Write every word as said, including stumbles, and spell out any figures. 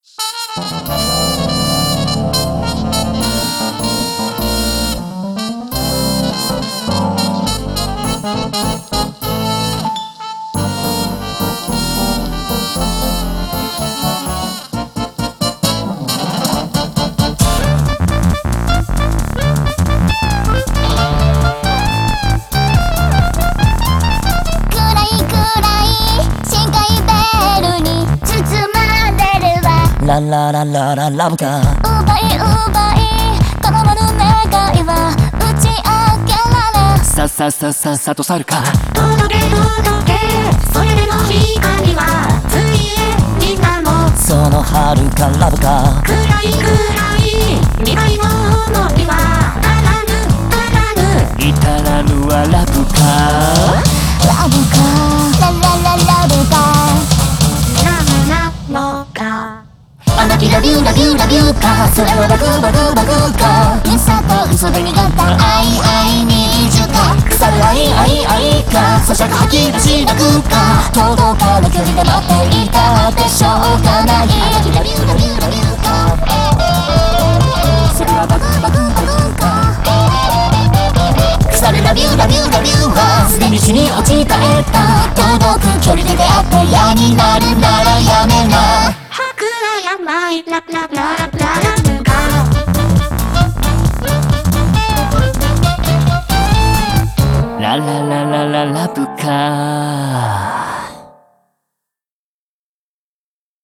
ララララララブか奪い奪い頼まる願いは打ち明けられさささささと去るか届け届けそれでも光はついえみんなのその遥かラブか暗い暗い未来をの日はあらぬあらぬ至らぬはラブかラブかララララブかななのかあの日ラビューラビューラビューかそれはバグバグバグかミサと嘘で苦った愛愛にじゅか腐る愛愛愛か咀嚼吐き出し泣くか届かぬ距離で待っていたってしょうがないあの日ラビューラビューラビューかそれはバグバグバグか腐るラビューラビューラビューはすでに死に落ちたえた届く距離で出会って嫌になるならやめなやばいラララララブかララララララブか